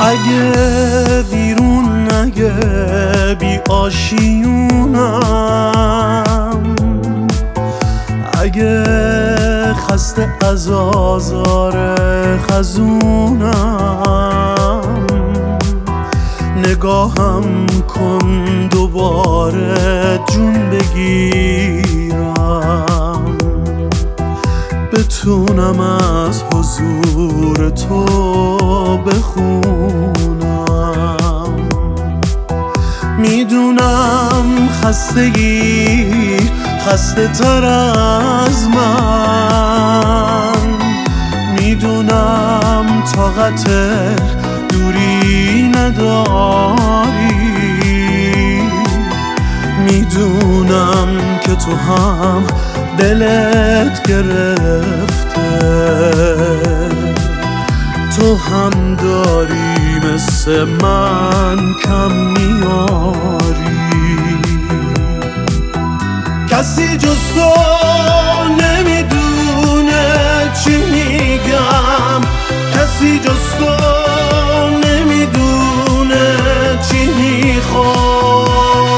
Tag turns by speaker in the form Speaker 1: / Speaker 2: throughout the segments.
Speaker 1: اگه بیرون اگه بی آشیونم، اگه خسته از آزار خزونم، نگاهم کن دوباره جون بگیرم، بتونم از حضور تو بخونم. میدونم خستگی خسته تر از من، میدونم طاقت دوری نداری، میدونم که تو هم دلت گرفته، تو هم داری مثل من کم میاری. کسی جز تو نمیدونه چی میگم، کسی جز تو نمیدونه چی میخوام.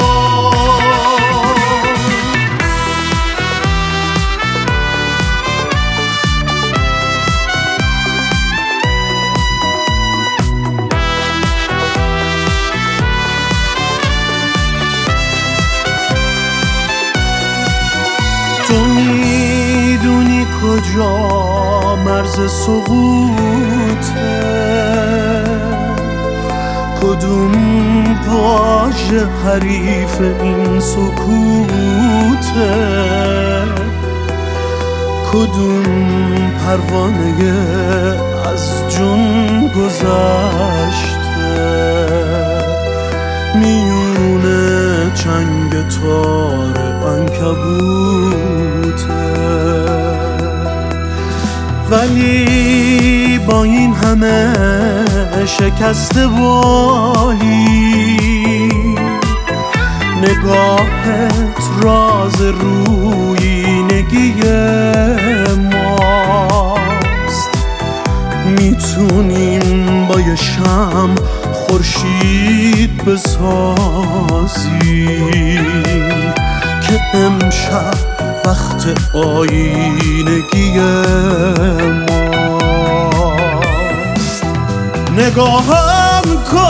Speaker 1: تو میدونی کجا مرز سقوطه، کدوم واژه حریف این سکوته، کدوم پروانه از جون گذشته میونه چنگ تار عنکبوته. ولی با این همه شکست بالی، نگاهت راز رویینگی ماست. میتونیم با یه شمع خورشید بسازیم که امشب وقت آینگی ماست. نگاهم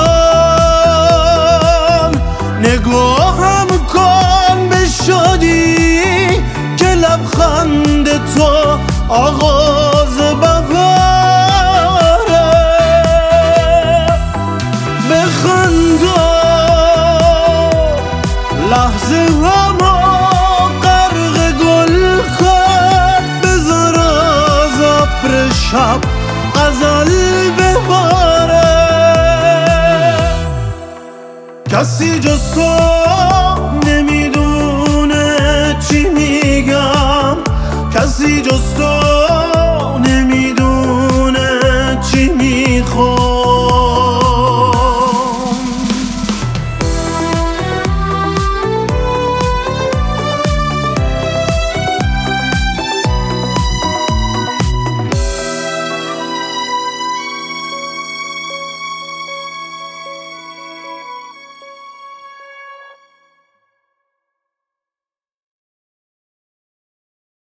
Speaker 1: کن، نگاهم کن به شادی که لبخند تو آغاز بهاره. بخندا لحظه همو غرق گل کن، بذار از ابر شب غزل بباره. کسی جز تو نمیدونه چی میگم، کسی جز تو